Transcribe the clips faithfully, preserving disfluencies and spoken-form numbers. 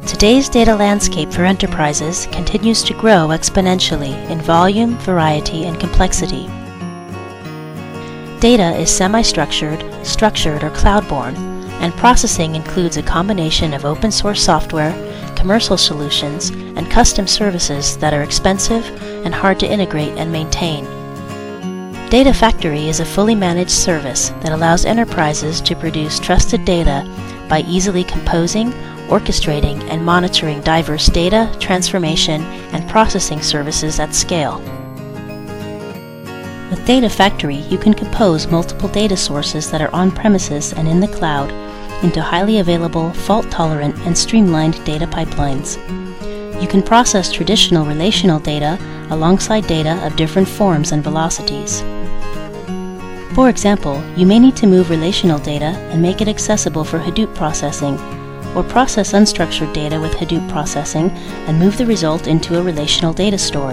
Today's data landscape for enterprises continues to grow exponentially in volume, variety, and complexity. Data is semi-structured, structured, or cloud-borne, and processing includes a combination of open-source software, commercial solutions, and custom services that are expensive and hard to integrate and maintain. Data Factory is a fully managed service that allows enterprises to produce trusted data by easily composing, orchestrating, and monitoring diverse data, transformation, and processing services at scale. With Data Factory, you can compose multiple data sources that are on-premises and in the cloud into highly available, fault-tolerant, and streamlined data pipelines. You can process traditional relational data alongside data of different forms and velocities. For example, you may need to move relational data and make it accessible for Hadoop processing, or process unstructured data with Hadoop processing and move the result into a relational data store.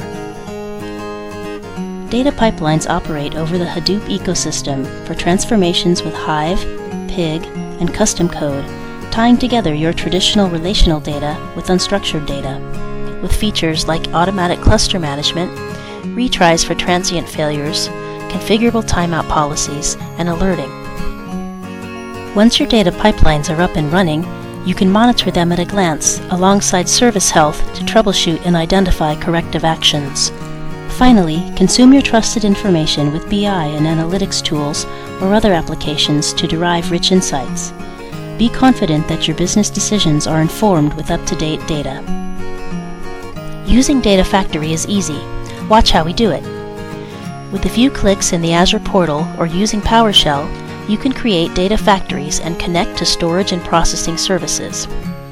Data pipelines operate over the Hadoop ecosystem for transformations with Hive, Pig, and custom code, tying together your traditional relational data with unstructured data, with features like automatic cluster management, retries for transient failures, configurable timeout policies, and alerting. Once your data pipelines are up and running, you can monitor them at a glance alongside service health to troubleshoot and identify corrective actions. Finally, consume your trusted information with B I and analytics tools or other applications to derive rich insights. Be confident that your business decisions are informed with up-to-date data. Using Data Factory is easy. Watch how we do it. With a few clicks in the Azure portal or using PowerShell, you can create data factories and connect to storage and processing services.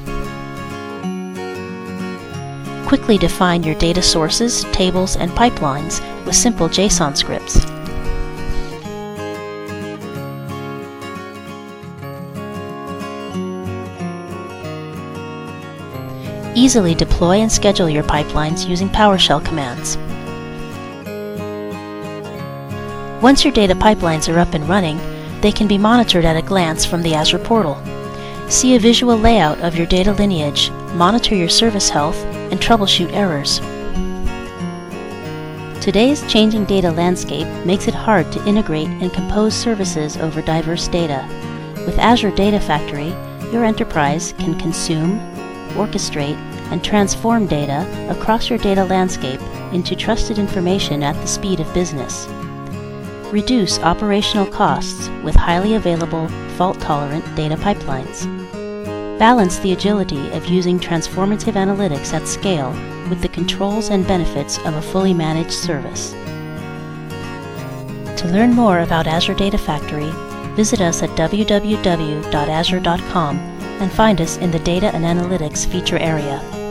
Quickly define your data sources, tables, and pipelines with simple JSON scripts. Easily deploy and schedule your pipelines using PowerShell commands. Once your data pipelines are up and running, they can be monitored at a glance from the Azure portal. See a visual layout of your data lineage, monitor your service health, and troubleshoot errors. Today's changing data landscape makes it hard to integrate and compose services over diverse data. With Azure Data Factory, your enterprise can consume, orchestrate, and transform data across your data landscape into trusted information at the speed of business. Reduce operational costs with highly available, fault-tolerant data pipelines. Balance the agility of using transformative analytics at scale with the controls and benefits of a fully managed service. To learn more about Azure Data Factory, visit us at w w w dot azure dot com and find us in the Data and Analytics feature area.